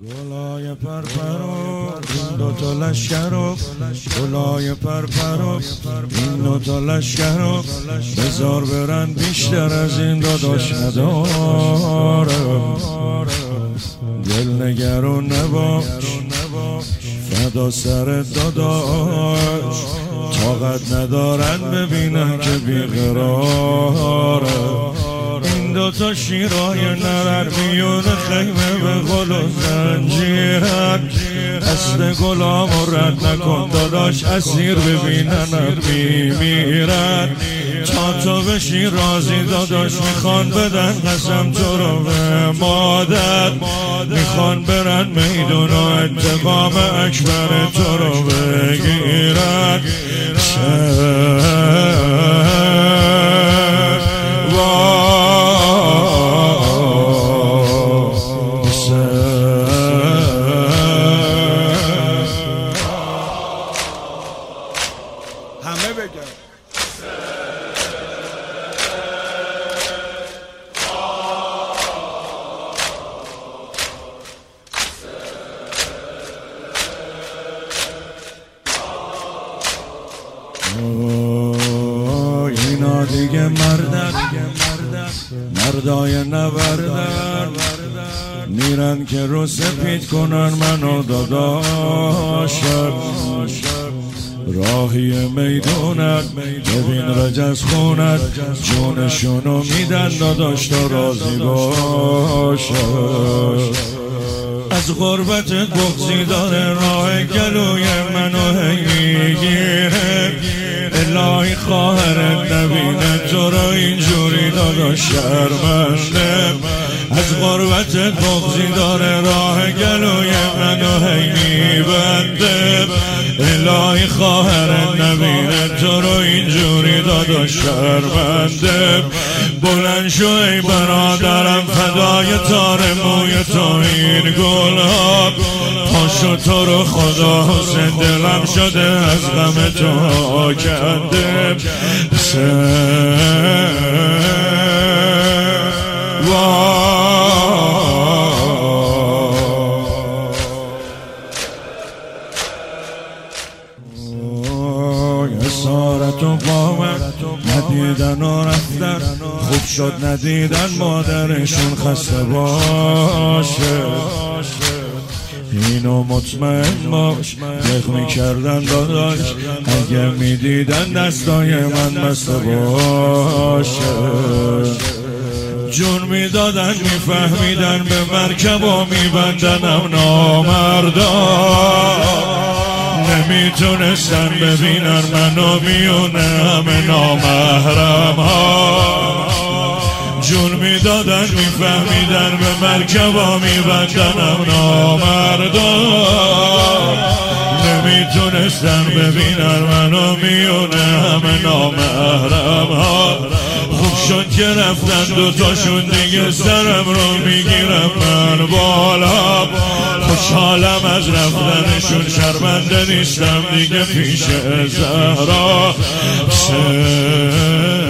گلای پرپرو این دوتا لشکرو، گلای پرپرو این دوتا لشکرو، بذار برن بیشتر از این داداش نداره. دل نگران نباش فدا سر داداش، طاقت ندارن ببینن که بیقراره. این دوتا شیرای نرر میون خیمه به غل و زنجیرن، دست گلام رد نکن داداش اسیر ببینن میمیرن. تا تو بشی راضی داداش میخوان بدن قسم تو رو به مادر، میخوان برن میدون و انتقام اکبر تو رو بگیرن. همه بگن اینا دیگه مردن، مردای نوردن، میرن که رو سپید کنن منو داداشم. راهی میدونن ببین رجز خونن، جونشونو میدن داداش تا راضی باشه. از غربت بغضی داره راه گلوی منو میگیره، الهی خواهرت نبینه تو را اینجوری داداش شرمنده. از غربت بغضی داره راه گلوی منو میبنده، الهی خواهرت نبینه تو رو اینجوری داداش شرمنده. بلند شو ای برادرم فدای تار موی تو این گل ها، پاشو تو رو خدا حسین دلم شده از غم تو کنده. اسارت و قامت ندیدن و رفتن، خوب شد ندیدن مادرشون خسته باشه. اینو مطمئن باش یخ میکردن داداش اگه میدیدن دستای من بسته باشه. جون میدادن میفهمیدن به مرکب و میبندنم نامردان، نمیتونستن ببینن منو میونه همه نامحرم ها. جون میدادن میفهمیدن به مرکب و میبندنم نامردان، نمیتونستن ببینن منو میونه همه نامحرم ها. خوب شد که رفتن دوتاشون دیگه سرم رو میگیرم من بالا، خوشحالم از رفتنشون شرمنده نیستم دیگه پیش زهرا.